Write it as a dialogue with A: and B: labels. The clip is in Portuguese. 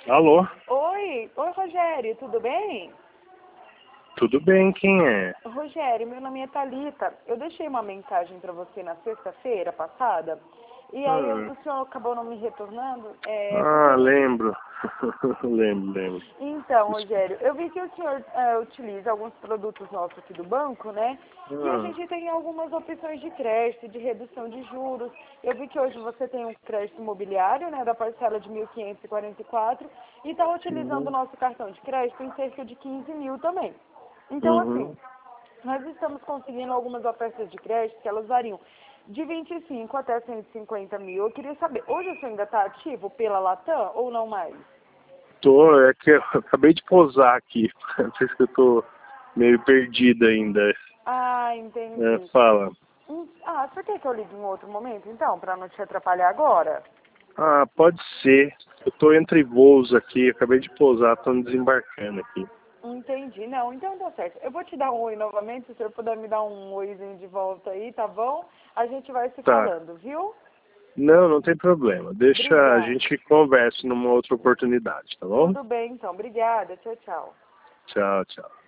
A: Alô?
B: Oi, Rogério, tudo bem?
A: Tudo bem, quem é?
B: Rogério, meu nome é Thalita. Eu deixei uma mensagem para você na sexta-feira passada e aí
A: Hum.
B: o senhor acabou não me retornando. Porque
A: Ah,
B: a gente...
A: lembro. lembro.
B: Então,
A: Desculpa.
B: Rogério, eu vi que o senhor utiliza alguns produtos nossos aqui do banco, né? E a
A: Ah,
B: gente tem algumas opções de crédito, de redução de juros. Eu vi que hoje você tem um crédito imobiliário, né, da parcela de 1.544 e está utilizando o
A: uhum.
B: nosso cartão de crédito em cerca de 15 mil também. Então, assim,
A: Uhum.
B: nós estamos conseguindo algumas ofertas de crédito que elas variam de 25 até 150 mil. Eu queria saber, hoje você ainda está ativo pela Latam ou não mais?
A: É que eu acabei de pousar aqui. Por isso que eu tô meio perdido ainda.
B: Ah,
A: É,
B: entendi.
A: fala.
B: Você quer que eu ligue em outro momento, então, para não te atrapalhar agora?
A: Ah, pode ser. Eu tô entre voos aqui, acabei de pousar, tô me desembarcando aqui.
B: Entendi. Não, então tá certo. Eu vou te dar um oi novamente, se o senhor puder me dar um oizinho de volta aí, tá bom? A gente vai se
A: Tá.
B: falando, viu?
A: Não tem problema. Deixa a
B: Obrigada.
A: gente conversa numa outra oportunidade, tá bom?
B: Tudo bem, então. Obrigada. Tchau, tchau.
A: Tchau.